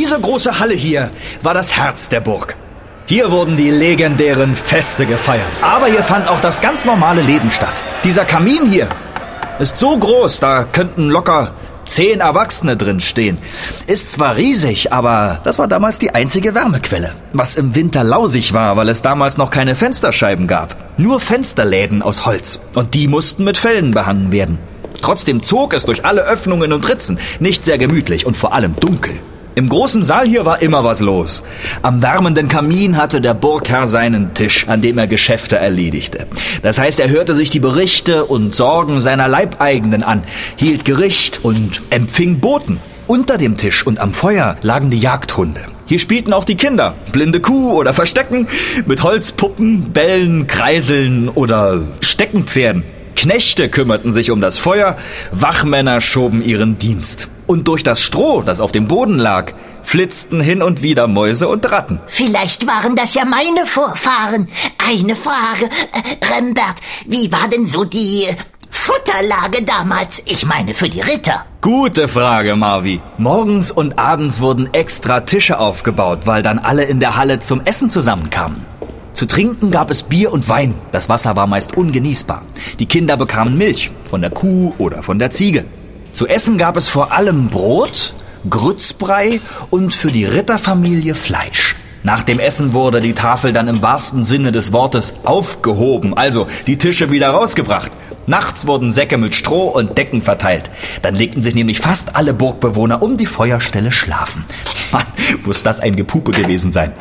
Diese große Halle hier war das Herz der Burg. Hier wurden die legendären Feste gefeiert. Aber hier fand auch das ganz normale Leben statt. Dieser Kamin hier ist so groß, da könnten locker 10 Erwachsene drin stehen. Ist zwar riesig, aber das war damals die einzige Wärmequelle. Was im Winter lausig war, weil es damals noch keine Fensterscheiben gab. Nur Fensterläden aus Holz. Und die mussten mit Fellen behangen werden. Trotzdem zog es durch alle Öffnungen und Ritzen. Nicht sehr gemütlich und vor allem dunkel. Im großen Saal hier war immer was los. Am wärmenden Kamin hatte der Burgherr seinen Tisch, an dem er Geschäfte erledigte. Das heißt, er hörte sich die Berichte und Sorgen seiner Leibeigenen an, hielt Gericht und empfing Boten. Unter dem Tisch und am Feuer lagen die Jagdhunde. Hier spielten auch die Kinder, blinde Kuh oder Verstecken, mit Holzpuppen, Bällen, Kreiseln oder Steckenpferden. Knechte kümmerten sich um das Feuer, Wachmänner schoben ihren Dienst. Und durch das Stroh, das auf dem Boden lag, flitzten hin und wieder Mäuse und Ratten. Vielleicht waren das ja meine Vorfahren. Eine Frage, Rembert, wie war denn so die Futterlage damals? Ich meine für die Ritter. Gute Frage, Marvi. Morgens und abends wurden extra Tische aufgebaut, weil dann alle in der Halle zum Essen zusammenkamen. Zu trinken gab es Bier und Wein. Das Wasser war meist ungenießbar. Die Kinder bekamen Milch, von der Kuh oder von der Ziege. Zu essen gab es vor allem Brot, Grützbrei und für die Ritterfamilie Fleisch. Nach dem Essen wurde die Tafel dann im wahrsten Sinne des Wortes aufgehoben, also die Tische wieder rausgebracht. Nachts wurden Säcke mit Stroh und Decken verteilt. Dann legten sich nämlich fast alle Burgbewohner um die Feuerstelle schlafen. Mann, muss das ein Gepupe gewesen sein.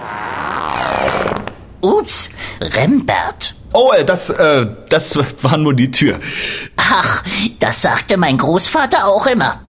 Ups, Rembert. Oh, das war nur die Tür. Ach, das sagte mein Großvater auch immer.